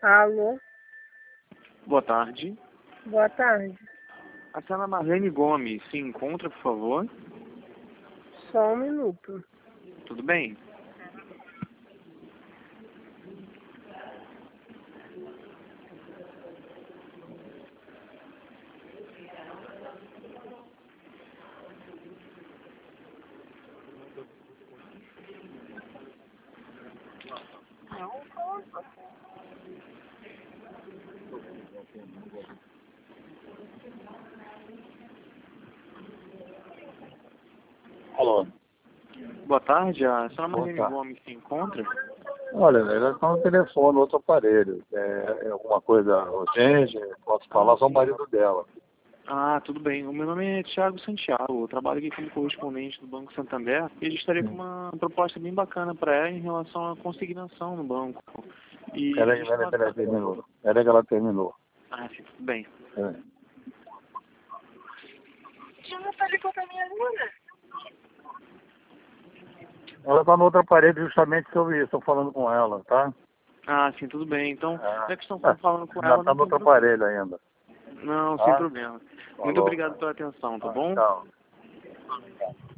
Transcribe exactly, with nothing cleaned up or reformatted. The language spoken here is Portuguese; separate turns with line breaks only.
Alô,
Boa tarde.
boa tarde.
A senhora Marlene Gomes se encontra, por favor?
Só um minuto.
Tudo bem?
Alô.
Boa tarde. A senhora
Boa
Marlene
tarde.
Gomes se encontra?
Olha, ela está no telefone, no outro aparelho. É, é alguma coisa urgente, posso falar, sou o marido dela.
Ah, tudo bem. O meu nome é Thiago Santiago. Eu trabalho aqui como correspondente do Banco Santander e a gente estaria com uma proposta bem bacana para ela em relação à consignação no banco. E a
Peraí,
gente
peraí,
tava-
peraí, terminou. Peraí que ela terminou.
Ah, sim, tudo bem.
É. Ela está no outro aparelho justamente sobre isso, estou falando com ela, tá?
Ah, sim, tudo bem. Então,
Ah,
já que estão falando com
ela
ela,
está
não
no
tem
outro
problema.
aparelho ainda.
Não, sem
Tá?
problema. Muito
Falou.
obrigado pela atenção, tá
Ah,
bom?
tchau.